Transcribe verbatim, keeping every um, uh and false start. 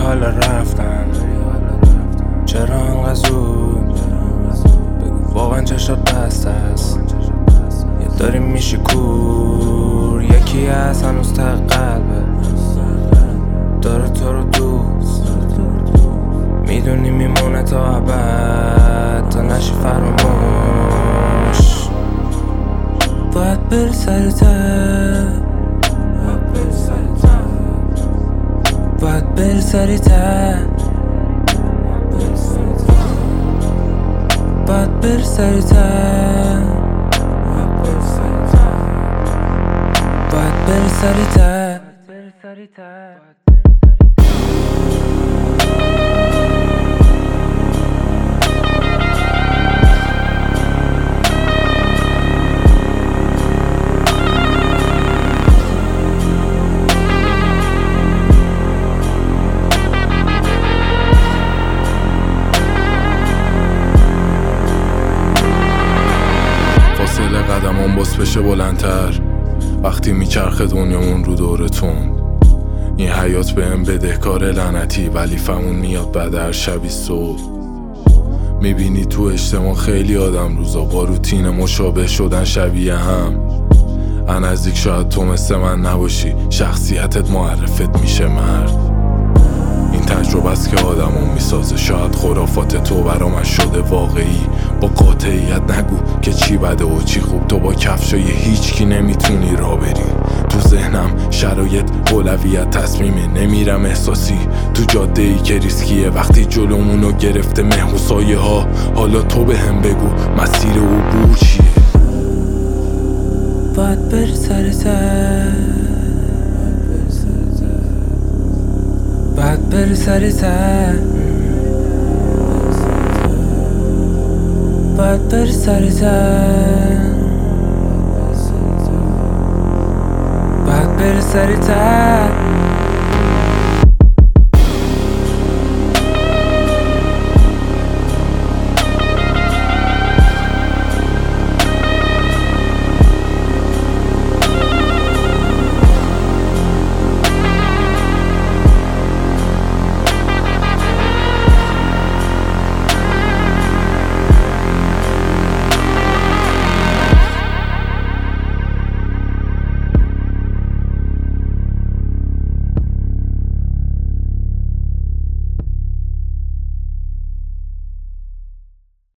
حال رفتن؟ چرا انقدر زود؟ بگو واقعا چشات بسته است یا داریم میشی کور؟ یکی هست هنوز ته قلبه داره تو رو دوست، میدونی میمونه تا ابد تا نشی فراموش. باید بری سر ته، باید بری سر ته، باید بری سر ته، باید بری سر ته. فاصله قدمون باز بشه بلندتر وقتی میچرخه دنیامون رو دورتون. این حیات بهم بدهکار لعنتی ولی فهمون میاد بعد هر شبی صبح. میبینی تو اجتماع خیلی آدم روزا با روتین مشابه شدن شبیه هم. از نزدیک شاید تو مثل من نباشی، شخصیتت معرفت میشه مرد. این تجربه است که آدمون میسازه، شاید خرافات تو برام شده واقعی. با قاطعیت نگو که چی بده و چی خوب، تو با کفشای هیچ کی نمیتونی را بری. تو ذهنم شرایط اولویت تصمیمه، نمیرم احساسی تو جاده ای که ریسکیه. وقتی جلومونو گرفته مه و سایه ها، حالا تو به هم بگو مسیر عبور چیه؟ باید بری سر ته، باید بری سر ته، باید بری سر ته، باید بری سر ته.